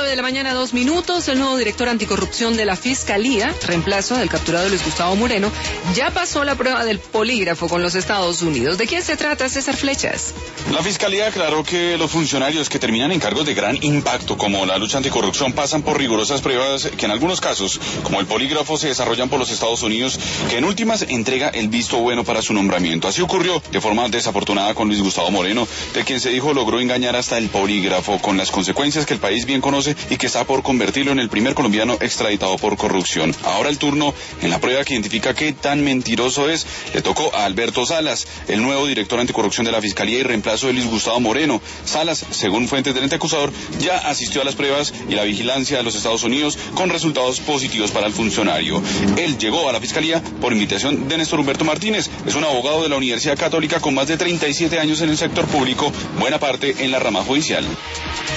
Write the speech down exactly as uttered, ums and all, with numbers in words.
de la mañana, dos minutos. El nuevo director anticorrupción de la Fiscalía, reemplazo del capturado Luis Gustavo Moreno, ya pasó la prueba del polígrafo con los Estados Unidos. ¿De quién se trata, César Flechas? La Fiscalía aclaró que los funcionarios que terminan en cargos de gran impacto, como la lucha anticorrupción, pasan por rigurosas pruebas que en algunos casos, como el polígrafo, se desarrollan por los Estados Unidos, que en últimas entrega el visto bueno para su nombramiento. Así ocurrió de forma desafortunada con Luis Gustavo Moreno, de quien se dijo logró engañar hasta el polígrafo, con las consecuencias que el país bien conoce y que está por convertirlo en el primer colombiano extraditado por corrupción. Ahora el turno en la prueba que identifica qué tan mentiroso es le tocó a Alberto Salas, el nuevo director anticorrupción de la Fiscalía y reemplazo de Luis Gustavo Moreno. Salas, según fuentes del ente acusador, ya asistió a las pruebas y la vigilancia de los Estados Unidos con resultados positivos para el funcionario. Él llegó a la Fiscalía por invitación de Néstor Humberto Martínez. Es un abogado de la Universidad Católica con más de treinta y siete años en el sector público, buena parte en la rama judicial.